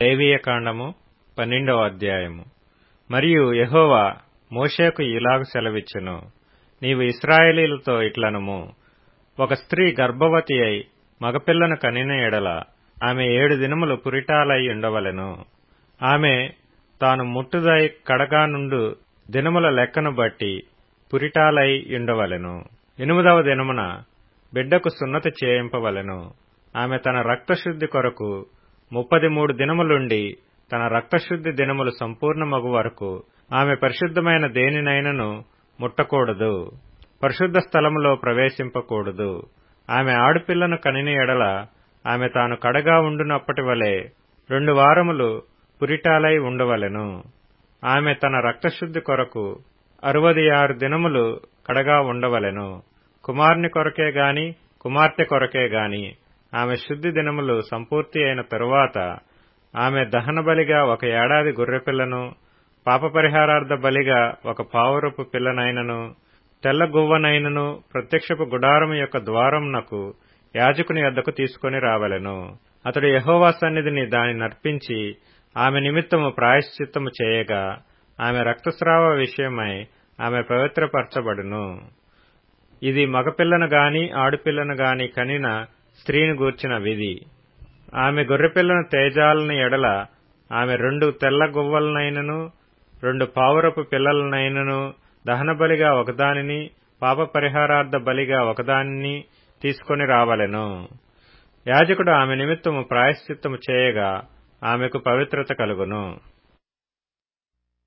లేవియకాండము 12వ అధ్యాయము. మరియు యెహోవా మోషేకు ఇలాగు సెలవిచ్చెను, నీవు ఇశ్రాయేలీయులతో ఇట్లనుము, ఒక స్త్రీ గర్భవతి అయి మగపిల్లను కనిన ఎడల ఆమె 7 దినములు పురిటాలై ఉండవలెను. ఆమె తాను ముట్టుదై కడగా నుండు దినముల లెక్కను బట్టి పురిటాలై ఉండవలెను. 8వ దినమున బిడ్డకు సున్నతి చేయింపవలెను. ఆమె తన రక్తశుద్ధి కొరకు 33 దినములుండి తన రక్తశుద్ధి దినములు సంపూర్ణమగు వరకు ఆమె పరిశుద్ధమైన దేనినైనను ముట్టకూడదు, పరిశుద్ధ స్థలములో ప్రవేశింపకూడదు. ఆమె ఆడపిల్లను కనిన ఎడల ఆమె తాను కడగా ఉండునప్పటి వలె 2 వారములు పురిటాలై ఉండవలెను. ఆమె తన రక్తశుద్ధి కొరకు 66 దినములు కడగా ఉండవలెను. కుమారుని కొరకే గాని కుమార్తె కొరకే గాని ఆమె శుద్ధి దినములు సంపూర్తి అయిన తరువాత ఆమె దహన బలిగా 1 ఏడాది గొర్రెపిల్లను, పాపపరిహారార్థ బలిగా 1 పావురపు పిల్లనైనను, తెల్ల గువ్వనైనను ప్రత్యక్షపు గుడారము యొక్క ద్వారమునకు యాజకుని యొద్దకు తీసుకొని రావలెను. అతడు యెహోవా సన్నిధిని దాని నర్పించి ఆమె నిమిత్తము ప్రాయశ్చిత్తము చేయగా ఆమె రక్తస్రావ విషయమై ఆమె పవిత్రపరచబడును. ఇది మగపిల్లను గాని ఆడపిల్లను గాని కనిన స్త్రీని గూర్చిన విధి. ఆమె గొర్రెపిల్లను తేజాలని ఎడల ఆమె 2 తెల్ల గువ్వలనైనను 2 పావురపు పిల్లలనైనను దహన బలిగా ఒకదానిని, పాప పరిహారార్థ బలిగా ఒకదానిని తీసుకొని రావలెను. యాజకుడు ఆమె నిమిత్తము ప్రాయశ్చిత్తము చేయగా ఆమెకు పవిత్రత కలుగును.